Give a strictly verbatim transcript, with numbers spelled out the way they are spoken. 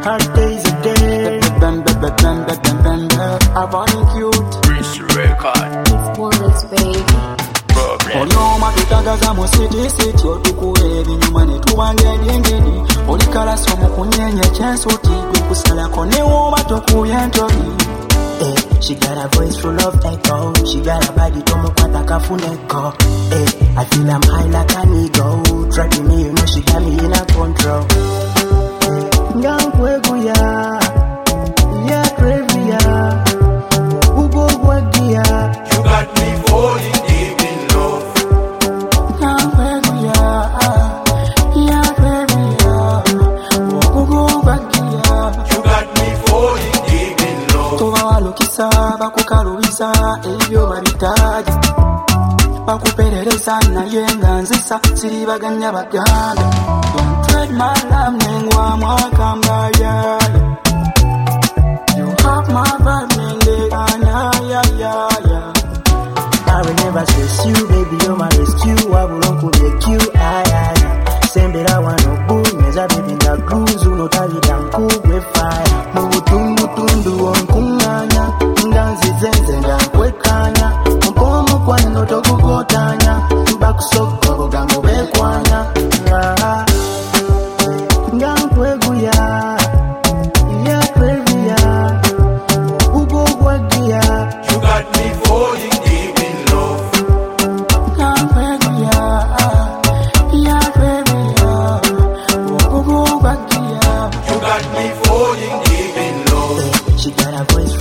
hard days a day. Bam, bam, bam, bam, bam, bam, bam, bam. I want cute. Prince record. It's Wallace, baby. Onyoma tutagaza mu city city otukuwe binyuma ne tubange ebyengedi oli kala somo kunyenye kyensuti kusalako ne woma tokuye ntobi. Eh, she got a voice full of echo. She got a body to mukwata kafuneko. Eh, I feel I'm high like an eagle. Tracking me, you know she got me in a control. Eh, ngangweguya, yeah crazy ya, ugo wagia. You got me falling deep in love. Ngangweguya, yeah crazy ya, ugo wagia. You got me falling deep in love. Toba walukisa bakukalubiza ebyo babitaji bakuperereza naye nga nzisa siribaganya bagambe. Don't tread my love nengwa mwakamba ya. You have my vibe nengeganya ya ya ya. I will never stress you, baby, you're my rescue. I will uncle make you, aye, aye. Send it, I want no boo. Meza, baby, na cruise, uno tali danku, we fire. Mubutundu, tundu, onkunganya. Ndanzi zenze, ndankwekanya. Mpomo kwa noto kukotanya. Bakusoko, kugango bekwanya. Ah, ngangweguya. Yeah, crazy, yeah. Ugo wagia. You got me falling deep in love. Ngangweguya, yeah baby ya, ugo wagia. You got me falling deep in love. She got a voice